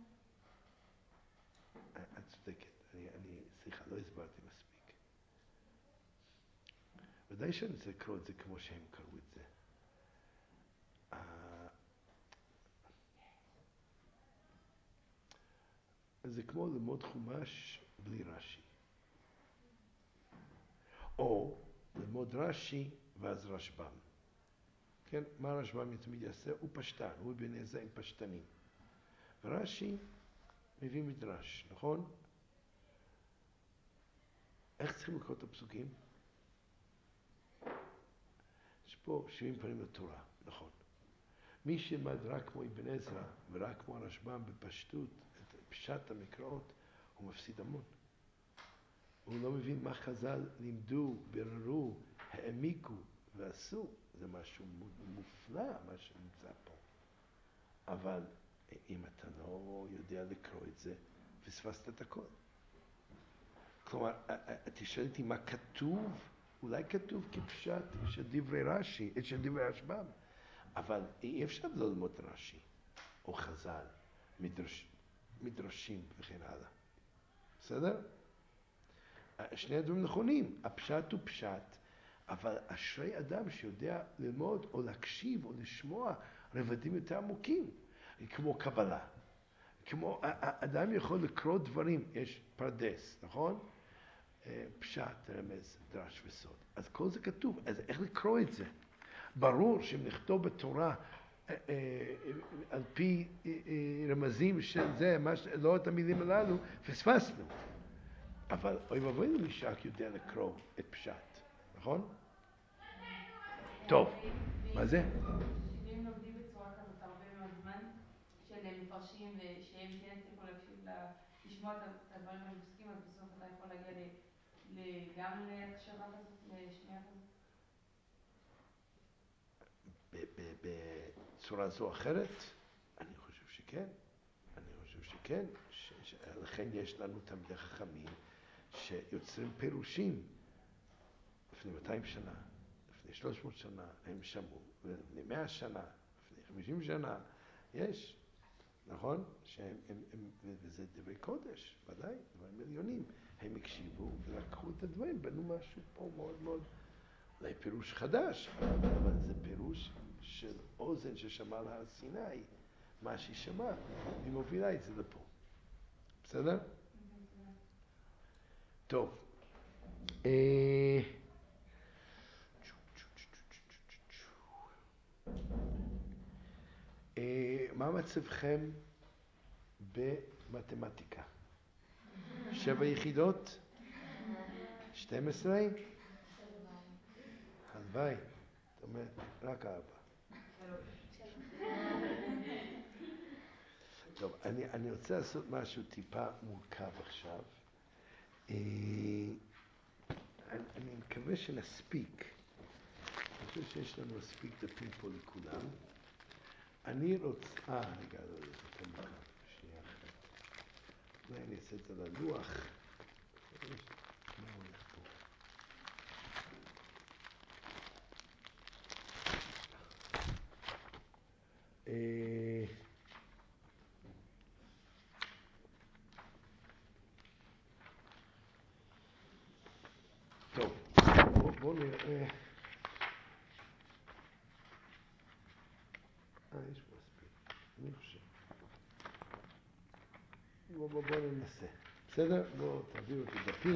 את צודקת. סליחה, לא הסברתי מספיק. ודאי שאני רוצה לקרוא את זה כמו שהם קראו את זה. זה כמו ללמוד חומש בלי רש"י. או ללמוד רש"י ואז רשב"ם. כן, מה רשב"ם תמיד יעשה? הוא פשטן, הוא בני זה עם פשטנים. ורש"י מביא מדרש, נכון? איך צריכים לקרוא את הפסוקים? יש פה 70 פנים לתורה, נכון. מי שמד רק כמו אבן עזרא ורק כמו הרשב"ם בפשטות, את פשט המקראות, הוא מפסיד המון. הוא לא מבין מה חז"ל לימדו, בררו, העמיקו ועשו. זה משהו מופלא, מה שנמצא פה. אבל אם אתה לא יודע לקרוא את זה, פספסת את הכל. כלומר, תשאל אותי מה כתוב, אולי כתוב כפשט של דברי רש"י, של דברי רשב"ם, אבל אי אפשר לא ללמוד רש"י, או חז"ל, מדרשים וכן הלאה. בסדר? שני הדברים נכונים, הפשט הוא פשט, אבל אשרי אדם שיודע ללמוד או להקשיב או לשמוע רבדים יותר עמוקים, כמו קבלה. כמו אדם יכול לקרוא דברים, יש פרדס, נכון? פשט, רמז, דרש וסוד. אז כל זה כתוב, אז איך לקרוא את זה? ברור שאם נכתוב בתורה על פי רמזים של זה, לא את המילים הללו, פספסנו. אבל אוי ואבוי למי שרק יודע לקרוא את פשט, נכון? טוב, מה זה? ואם לומדים בצורה כזאת הרבה מאוד זמן, של מפרשים ושהם כן הצליחו לשמוע את הדברים בפסוקים, אז בסוף אתה יכול להגיע גם להקשבה כזאת, לשמיעה כזאת? בצורה זו או אחרת? אני חושב שכן. אני חושב שכן. לכן יש לנו תלמידי חכמים שיוצרים פירושים לפני 200 שנה, לפני 300 שנה, הם שמעו, לפני 100 שנה, לפני 50 שנה, יש, נכון? וזה דברי קודש, ודאי, דברים מיליונים. הם הקשיבו ולקחו את הדברים, בנו משהו פה מאוד מאוד, אולי פירוש חדש, אבל זה פירוש של אוזן ששמע על הר סיני, מה שהיא שמעה, היא מובילה את זה לפה. בסדר? טוב. מה מצבכם במתמטיקה? 7 יחידות? 12? הלוואי. זאת אומרת, רק 4. 3. טוב, אני רוצה לעשות משהו טיפה מורכב עכשיו. אני מקווה שנספיק. אני חושב שיש לנו מספיק דפים פה לכולם. אני רוצה... רגע, לא, שנייה אחת. אולי אני אעשה את זה ללוח. מה הולך פה? טוב, בואו נראה. יש פה מספיק, אני חושב. בואו ננסה. בסדר? בואו תביאו את הדפים.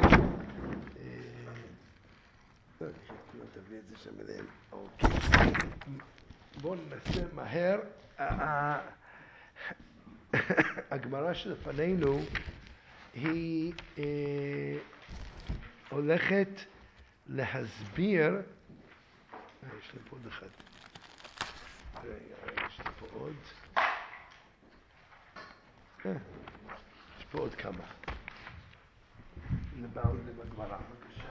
כולם תביא את זה שם אליהם. אוקיי. בואו ננסה מהר. הגמרא שלפנינו היא הולכת להסביר. יש לי פה עוד אחד. רגע, יש לי פה עוד. יש פה עוד כמה. נדבר על זה בגמרא, בבקשה.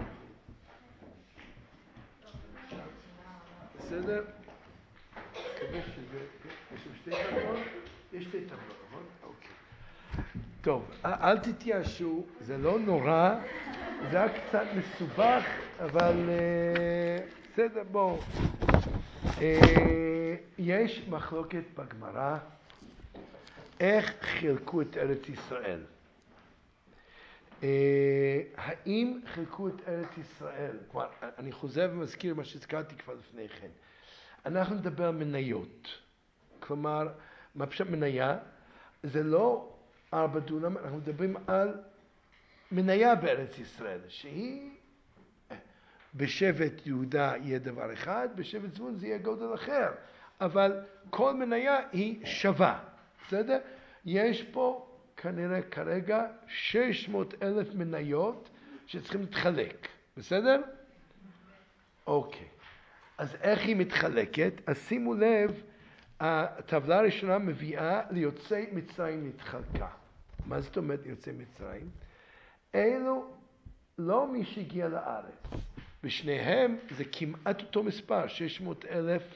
בסדר? מקווה שזה... יש שם שתי טבלות? יש שתי טבלות, נכון? אוקיי. טוב, אל תתייאשו, זה לא נורא, זה היה קצת מסובך, אבל בסדר, בואו. יש מחלוקת בגמרא, איך חילקו את ארץ ישראל. האם חילקו את ארץ ישראל, כלומר, אני חוזר ומזכיר מה שהזכרתי כבר לפני כן. אנחנו נדבר על מניות. כלומר, מה פשוט מניה? זה לא 4 דונם, אנחנו מדברים על מניה בארץ ישראל, שהיא בשבט יהודה יהיה דבר אחד, בשבט זבולון זה יהיה גודל אחר. אבל כל מניה היא שווה. בסדר? יש פה כנראה כרגע 600,000 מניות שצריכים להתחלק. בסדר? אוקיי. אז איך היא מתחלקת? אז שימו לב, הטבלה הראשונה מביאה ליוצאי מצרים להתחלקה. מה זאת אומרת יוצאי מצרים? אלו לא מי שהגיע לארץ. בשניהם זה כמעט אותו מספר, 600,000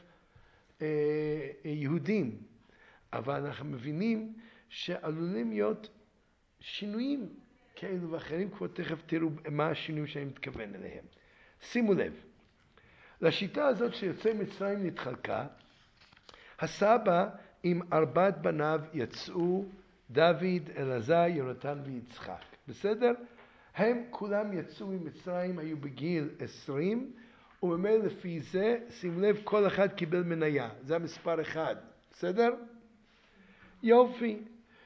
יהודים. אבל אנחנו מבינים שעלולים להיות שינויים כאלו ואחרים, כבר תכף תראו מה השינויים שאני מתכוון אליהם. שימו לב, לשיטה הזאת שיוצאי מצרים להתחלקה, הסבא עם 4 בניו יצאו, דוד, אלעזר, יונתן ויצחק. בסדר? הם כולם יצאו ממצרים, היו בגיל 20, וממילא לפי זה, שימו לב, כל אחד קיבל מניה. זה המספר 1. בסדר? יופי.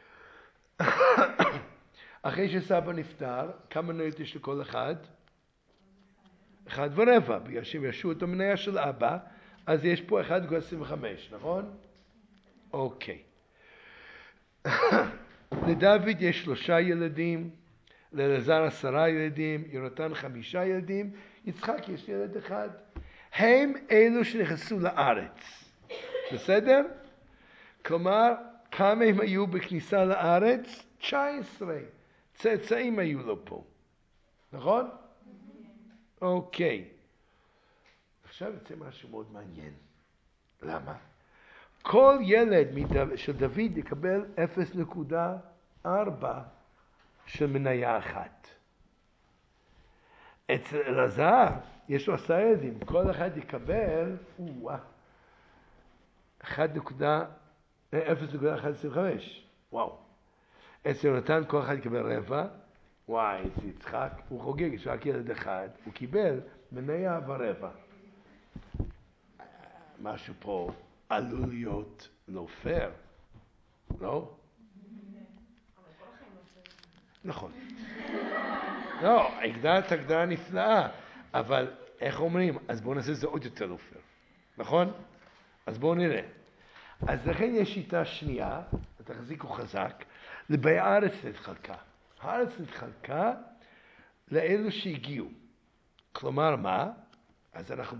אחרי שסבא נפטר, כמה מניות יש לכל אחד? 1.25, בגלל שהם ישו את המניה של אבא, אז יש פה 1.25, נכון? אוקיי. לדוד יש 3 ילדים, לאלעזר 10 ילדים, יונתן 5 ילדים, יצחק יש ילד אחד. הם אלו שנכנסו לארץ. בסדר? כלומר, כמה הם היו בכניסה לארץ? 19. צאצאים היו לו פה. נכון? אוקיי. עכשיו יוצא משהו מאוד מעניין. למה? כל ילד של דוד יקבל 0.4 של מניה אחת. אצל אלעזר יש לו 10 ילדים, כל אחד יקבל 0.125. וואו. אצל יונתן כל אחד יקבל רבע. וואי, אצל יצחק הוא חוגג, יש רק ילד אחד, הוא קיבל מניה ורבע. משהו פה עלול להיות לא פייר, לא? נכון. לא, הגדרה נפלאה, אבל איך אומרים? אז בואו נעשה את זה עוד יותר לא פייר, נכון? אז בואו נראה. אז לכן יש שיטה שנייה, תחזיקו חזק, לבאי הארץ נתחלקה. הארץ נתחלקה לאלו שהגיעו. כלומר מה? אז אנחנו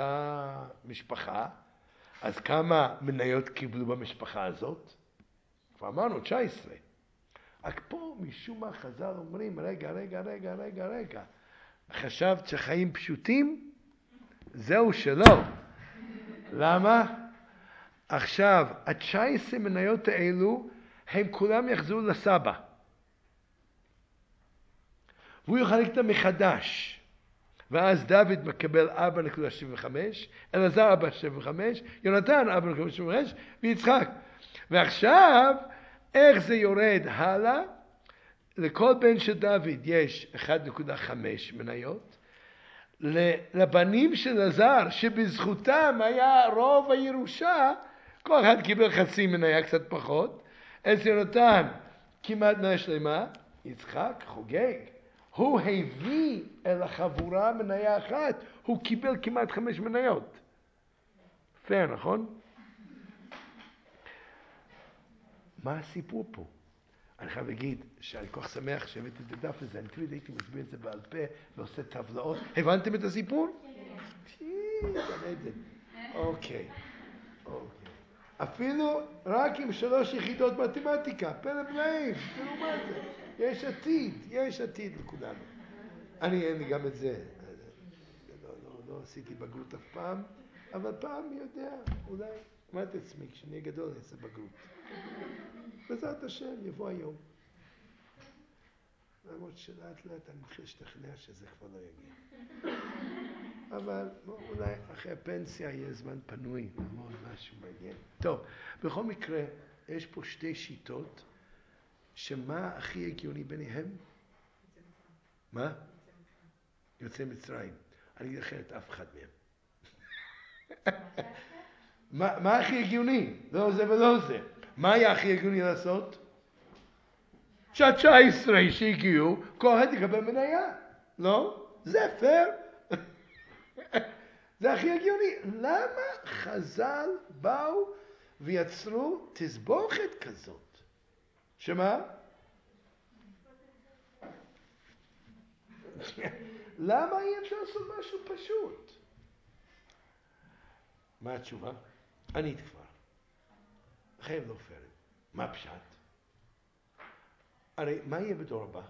באותה משפחה, אז כמה מניות קיבלו במשפחה הזאת? כבר אמרנו 19. רק פה משום מה חז"ל אומרים, רגע. חשבת שחיים פשוטים? זהו שלא. למה? עכשיו, ה-19 מניות האלו, הם כולם יחזרו לסבא. והוא יחלק אותם מחדש. ואז דוד מקבל 4.75, אלעזר 4.75, יונתן 4.75 ויצחק. ועכשיו, איך זה יורד הלאה? לכל בן של דוד יש 1.5 מניות. לבנים של אלעזר, שבזכותם היה רוב הירושה, כל אחד קיבל חצי מניה, קצת פחות. אצל יונתן כמעט מניה שלמה, יצחק חוגג. הוא הביא אל החבורה מניה אחת, הוא קיבל כמעט 5 מניות. פייר, נכון? מה הסיפור פה? אני חייב להגיד שאני כל כך שמח שהבאתי את הדף הזה, אני תמיד הייתי מסביר את זה בעל פה ועושה טבלאות. הבנתם את הסיפור? אוקיי. אפילו רק עם 3 יחידות מתמטיקה, פלא פלאים, תראו מה זה. יש עתיד לכולנו. אין לי גם את זה. לא עשיתי בגרות אף פעם, אבל פעם מי יודע, אולי אמרתי עצמי, כשאני אהיה גדול אני אעשה בגרות. בעזרת השם יבוא היום. למרות שלאט לאט אני מתחיל להשתכנע שזה כבר לא יגיע. אבל אולי אחרי הפנסיה יהיה זמן פנוי ללמוד משהו מעניין. טוב, בכל מקרה, יש פה 2 שיטות, שמה הכי הגיוני ביניהם? מה? יוצא מצרים. אני אגיד לכם את אף אחד מהם. מה הכי הגיוני? לא זה ולא זה. מה היה הכי הגיוני לעשות? שה-19 שהגיעו, כל אחד יקבל מניה. לא? זה פייר. זה הכי הגיוני. למה חז"ל באו ויצרו תסבוכת כזאת? שמה? למה אי אפשר לעשות משהו פשוט? מה התשובה? ענית כבר. חייב לא פייר. מה פשט? הרי מה יהיה בדור הבא?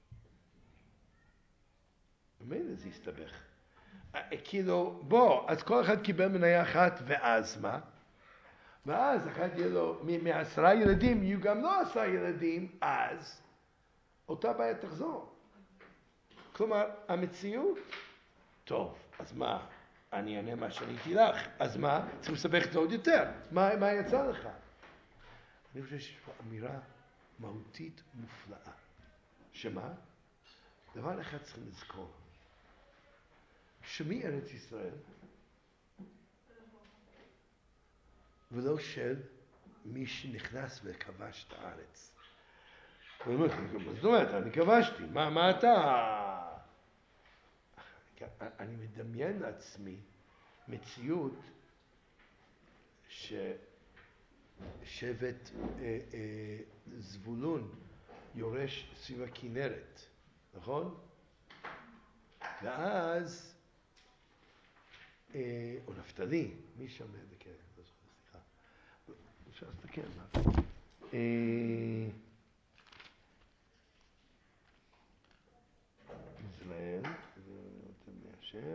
ממילא זה יסתבך. כאילו, אז כל אחד קיבל מניה אחת, ואז מה? ואז אחד יהיה לו, מ10 ילדים יהיו גם לא 10 ילדים, אז אותה בעיה תחזור. כלומר, המציאות, טוב, אז מה? אני אענה מה שעניתי לך, אז מה? צריך לסבך את זה עוד יותר. מה יצא לך? אני חושב שיש פה אמירה מהותית מופלאה. שמה? דבר אחד צריכים לזכור. שמי ארץ ישראל? ולא של מי שנכנס וכבש את הארץ. זאת אומרת, אני כבשתי. מה אתה? אני מדמיין לעצמי מציאות ששבט זבולון יורש סביב הכנרת, נכון? ואז, או נפתלי, מי שם זה כן, לא זוכר, סליחה. אפשר להסתכל, מה? ישראל, זה נותן מאשר.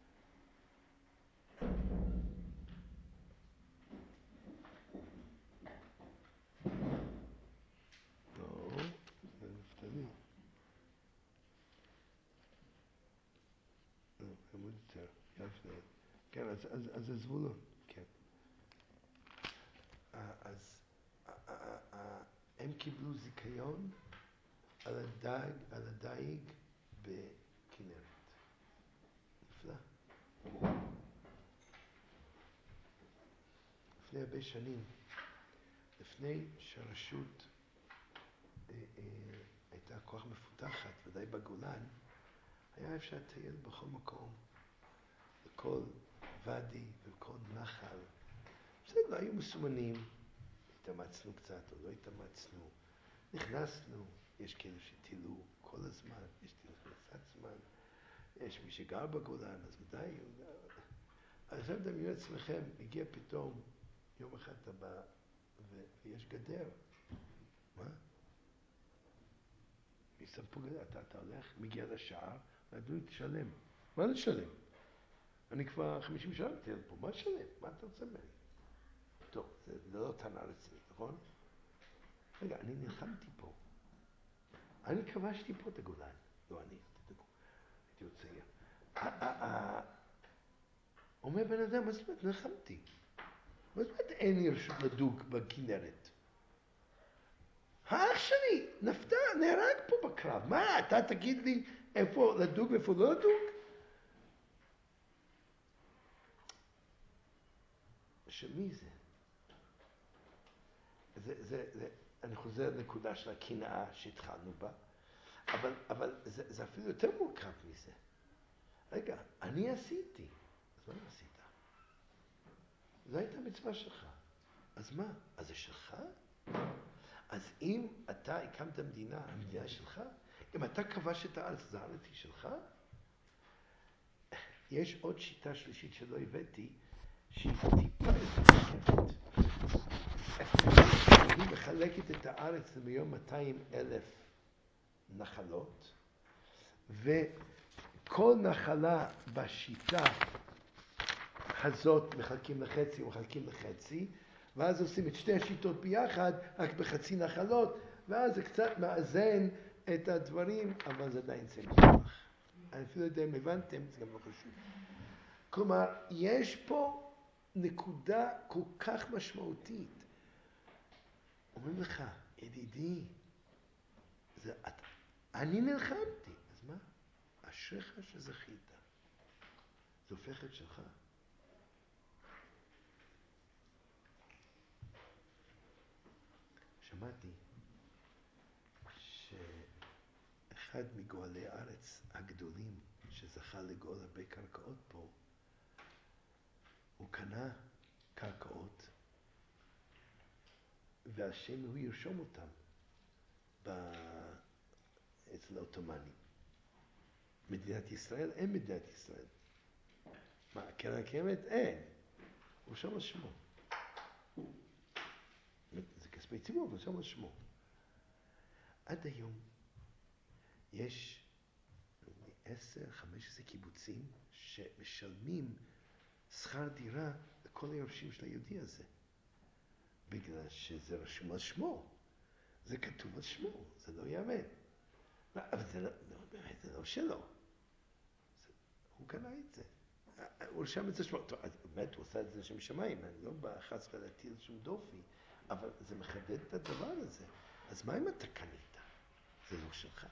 לא, זה נפתלי. לא, עמוד יותר, יפה. כן, אז זה זבולון, כן. אז הם קיבלו זיכיון על הדייג בכנרת. נפלא. לפני הרבה שנים, לפני שהרשות הייתה כוח מפותחת, ודאי בגולן, היה אפשר לטייל בכל מקום, בכל ואדי ובכל נחל. בסדר, לא היו מסומנים, התאמצנו קצת או לא התאמצנו, נכנסנו, יש כאלה שטילו כל הזמן, יש טילו קצת זמן, יש מי שגר בגולן, אז ודאי, אז עכשיו דמיינו עצמכם, הגיע פתאום יום אחד אתה בא ויש גדר, מה? מי שם פה גדר? אתה הולך, מגיע לשער, ואדוני תשלם. מה זה תשלם? אני כבר 50 שנה מטייל פה, מה תשלם? מה אתה רוצה ממני? טוב, זה לא טענה רצינית, נכון? רגע, אני נלחמתי פה. אני כבשתי פה את הגולן. לא אני, תדאגו. הייתי עוד צעיר. אומר בן אדם, מה זאת אומרת? נלחמתי. מה זאת אומרת אין לי רשות לדוג בכנרת? האח שלי נהרג פה בקרב. מה, אתה תגיד לי איפה לדוג ואיפה לא לדוג? שמי זה? אני חוזר לנקודה של הקנאה שהתחלנו בה, אבל זה אפילו יותר מורכב מזה. רגע, אני עשיתי. אז מה עשית? זו הייתה מצווה שלך. אז מה? אז זה שלך? אז אם אתה הקמת מדינה, המדינה שלך? אם אתה כבש את הארץ, זה הארץ היא שלך? יש עוד שיטה שלישית שלא הבאתי, שהיא טיפה יותר מורכבת. היא מחלקת את הארץ למיליון 200,000 נחלות, וכל נחלה בשיטה הזאת מחלקים לחצי, ואז עושים את שתי השיטות ביחד, רק בחצי נחלות, ואז זה קצת מאזן את הדברים, אבל זה עדיין זה מסובך. אני אפילו יודע אם הבנתם, זה גם לא חשוב. כלומר, יש פה נקודה כל כך משמעותית. אומרים לך, ידידי, אני נלחמתי. אז מה? אשריך שזכית. זה הופך את שלך. שמעתי שאחד מגואלי הארץ הגדולים שזכה לגאול הרבה קרקעות פה, הוא קנה קרקעות והשם הוא ירשום אותם אצל האוטומנים. מדינת ישראל, אין מדינת ישראל. מה, הקרן הקיימת? אין. הוא רשם על שמו. זה כספי ציבור, אבל רשם על שמו. עד היום יש 10-15 קיבוצים שמשלמים שכר דירה לכל היורשים של היהודי הזה. בגלל שזה רשום על שמו. זה כתוב על שמו. זה לא יאמן. אבל זה לא, באמת, זה לא שלו. הוא קנה את זה. הוא רשם את זה שמו. טוב, באמת, הוא עושה את זה לשם שמיים. אני לא בא חס ולהטיל שום דופי, אבל זה מחדד את הדבר הזה. אז מה אם אתה קנית? זה לא שלך.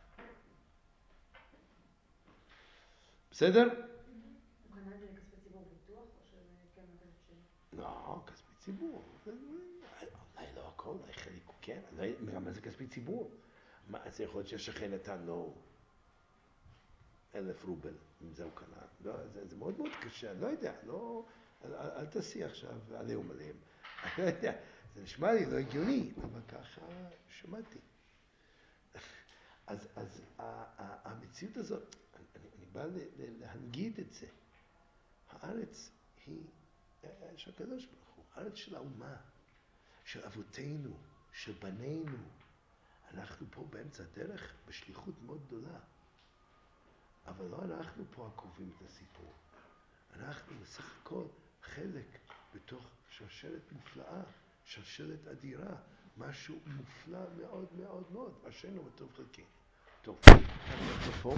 בסדר? הוא קנה את זה לכספי ציבור ביטוח, או שזה כן כסף שלו? לא, כספי ציבור. אולי לא הכל, אולי חלק הוא כן. גם מה זה כספי ציבור? מה, זה יכול להיות שהשכן נתן לו 1,000 רובל, אם זה הוא קנה. לא, זה מאוד מאוד קשה, אני לא יודע, לא, אל תעשי עכשיו עליהם עליהם. אני לא יודע, זה נשמע לי לא הגיוני, אבל ככה שמעתי. אז המציאות הזאת, אני בא להנגיד את זה. הארץ היא של הקדוש ברוך הוא, הארץ של האומה, של אבותינו, של בנינו. אנחנו פה באמצע הדרך בשליחות מאוד גדולה. אבל לא אנחנו פה הקובעים את הסיפור. אנחנו בסך הכל חלק בתוך שרשרת מופלאה, שרשרת אדירה, משהו מופלא מאוד מאוד מאוד. אשרינו וטוב חלקנו. טוב, פה.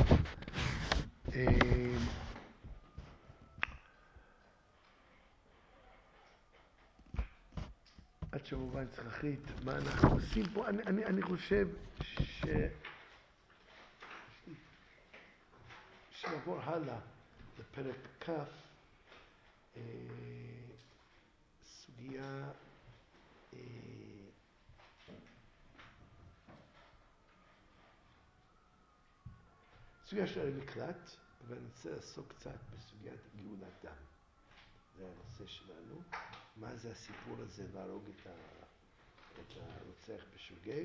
עד שמובן צרכית, מה אנחנו עושים פה? אני חושב שנעבור הלאה לפרק כ', סוגיה של המקלט, ואני רוצה לעסוק קצת בסוגיית גאולת דם. זה הנושא שלנו. מה זה הסיפור הזה להרוג את הרוצח בשוגג?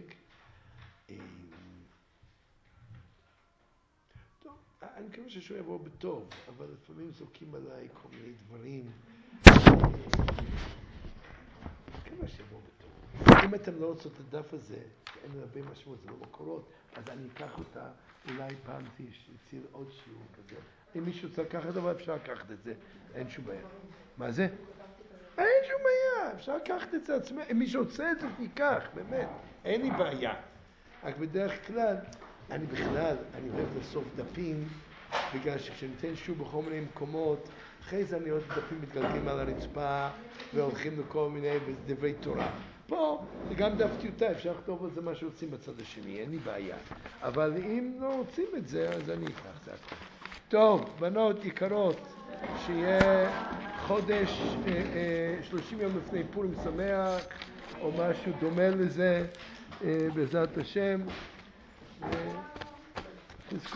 טוב, אני מקווה שהוא יבוא בטוב, אבל לפעמים זורקים עליי כל מיני דברים. אני מקווה שיבוא בטוב. אם אתם לא רוצות את הדף הזה, אין הרבה משמעות, זה לא מקורות, אז אני אקח אותה, אולי פעם תציל עוד שיעור כזה. אם מישהו צריך לקחת, אבל אפשר לקחת את זה, אין שום בעיה. מה זה? אין שום בעיה, אפשר לקחת את זה עצמי, אם מישהו רוצה את זה, תיקח, באמת, אין לי בעיה. רק בדרך כלל, אני אוהב לאסוף דפים, בגלל שכשאני אתן שיעור בכל מיני מקומות, אחרי זה אני רואה את דפים מתגלגלים על הרצפה, והולכים לכל מיני דברי תורה. פה, זה גם דף טיוטה, אפשר לכתוב על זה מה שרוצים בצד השני, אין לי בעיה. אבל אם לא רוצים את זה, אז אני אקח את זה. טוב, בנות יקרות, שיהיה חודש 30 יום לפני פורים שמח, או משהו דומה לזה, בעזרת השם.